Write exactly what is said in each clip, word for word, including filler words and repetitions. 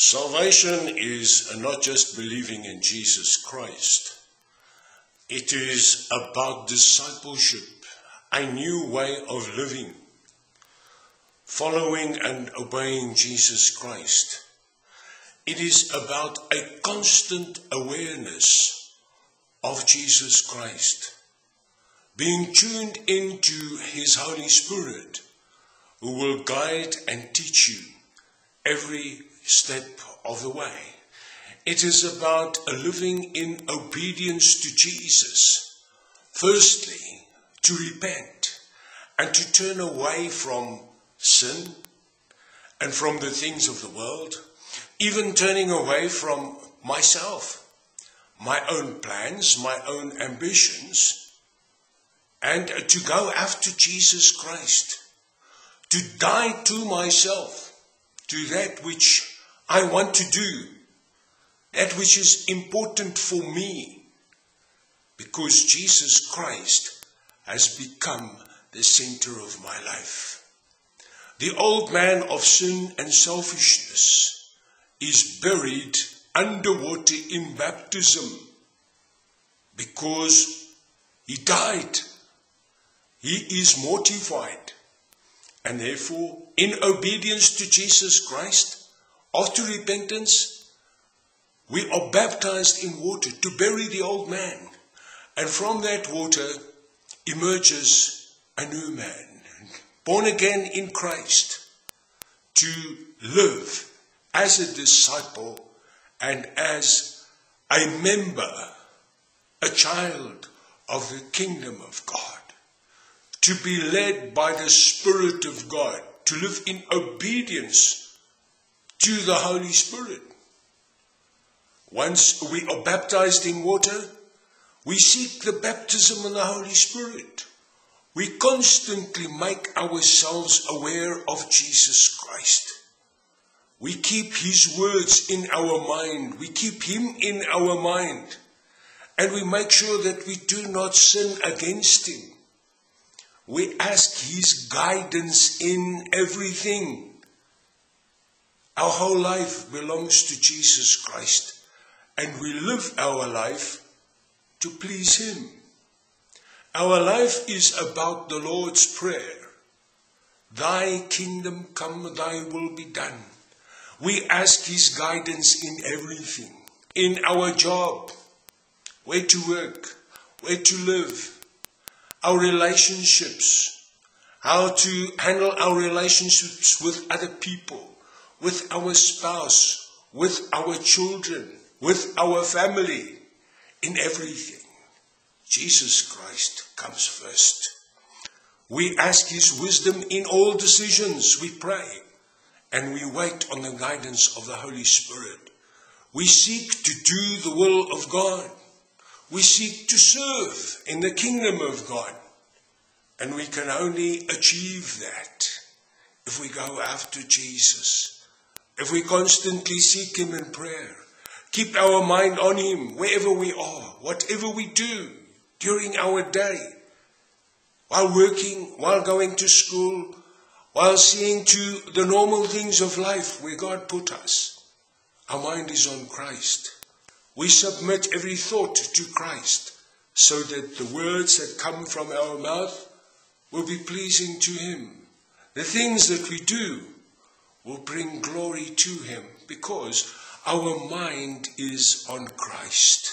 Salvation is not just believing in Jesus Christ. It is about discipleship, a new way of living, following and obeying Jesus Christ. It is about a constant awareness of Jesus Christ, being tuned into His Holy Spirit, who will guide and teach you every step of the way. It is about a living in obedience to Jesus. Firstly, to repent and to turn away from sin and from the things of the world, even turning away from myself, my own plans, my own ambitions, and to go after Jesus Christ, to die to myself, to that which I want to do, that which is important for me, because Jesus Christ has become the center of my life. The old man of sin and selfishness is buried underwater in baptism because he died. He is mortified, and therefore, in obedience to Jesus Christ, after repentance, we are baptized in water to bury the old man. And from that water emerges a new man, born again in Christ, to live as a disciple and as a member, a child of the kingdom of God, to be led by the Spirit of God, to live in obedience to the Holy Spirit. Once we are baptized in water, we seek the baptism of the Holy Spirit. We constantly make ourselves aware of Jesus Christ. We keep His words in our mind. We keep Him in our mind. And we make sure that we do not sin against Him. We ask His guidance in everything. Our whole life belongs to Jesus Christ, and we live our life to please Him. Our life is about the Lord's Prayer. Thy kingdom come, thy will be done. We ask His guidance in everything. In our job, where to work, where to live, our relationships, how to handle our relationships with other people, with our spouse, with our children, with our family, in everything. Jesus Christ comes first. We ask His wisdom in all decisions. We pray and we wait on the guidance of the Holy Spirit. We seek to do the will of God. We seek to serve in the kingdom of God. And we can only achieve that if we go after Jesus. If we constantly seek Him in prayer, keep our mind on Him wherever we are, whatever we do during our day, while working, while going to school, while seeing to the normal things of life where God put us, our mind is on Christ. We submit every thought to Christ so that the words that come from our mouth will be pleasing to Him. The things that we do will bring glory to Him because our mind is on Christ.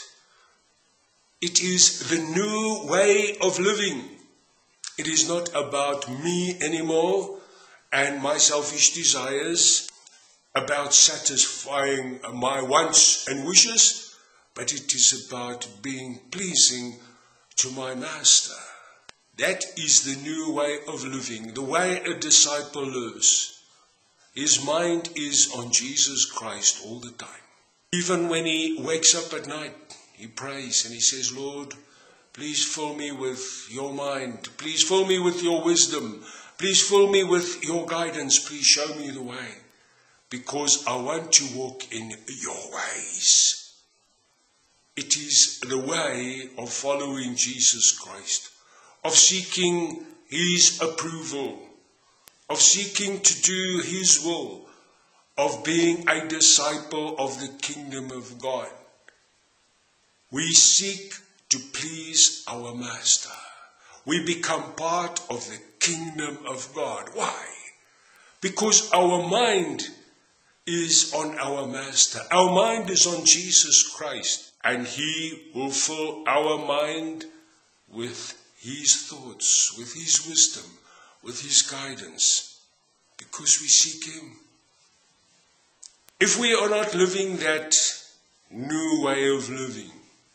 It is the new way of living. It is not about me anymore and my selfish desires, about satisfying my wants and wishes, but it is about being pleasing to my Master. That is the new way of living, the way a disciple lives. His mind is on Jesus Christ all the time. Even when he wakes up at night, he prays and he says, Lord, please fill me with your mind. Please fill me with your wisdom. Please fill me with your guidance. Please show me the way, because I want to walk in your ways. It is the way of following Jesus Christ, of seeking His approval, of seeking to do His will, of being a disciple of the kingdom of God. We seek to please our Master. We become part of the kingdom of God. Why? Because our mind is on our Master. Our mind is on Jesus Christ. And He will fill our mind with His thoughts, with His wisdom, with His guidance. Because we seek Him. If we are not living that new way of living,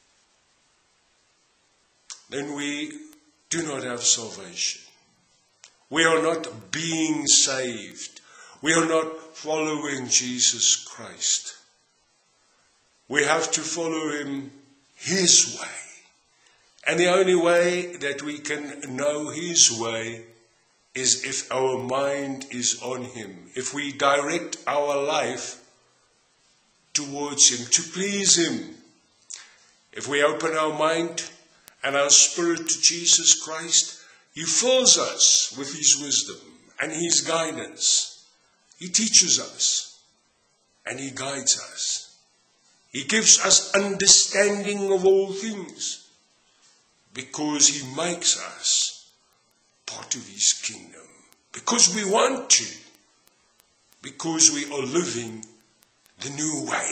then we do not have salvation. We are not being saved. We are not following Jesus Christ. We have to follow Him His way. And the only way that we can know His way is if our mind is on Him. If we direct our life towards Him, to please Him. If we open our mind and our spirit to Jesus Christ, He fills us with His wisdom and His guidance. He teaches us and He guides us. He gives us understanding of all things because He makes us part of His kingdom. Because we want to. Because we are living the new way.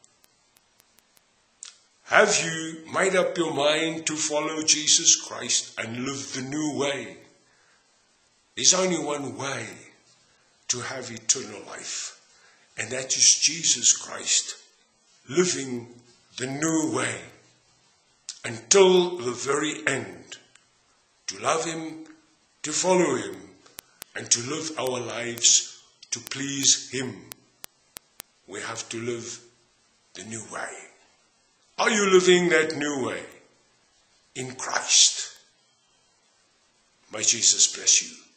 Have you made up your mind to follow Jesus Christ and live the new way? There's only one way to have eternal life, and that is Jesus Christ, living the new way until the very end, to love Him, to follow Him, and to live our lives to please Him. We have to live the new way. Are you living that new way in Christ? May Jesus bless you.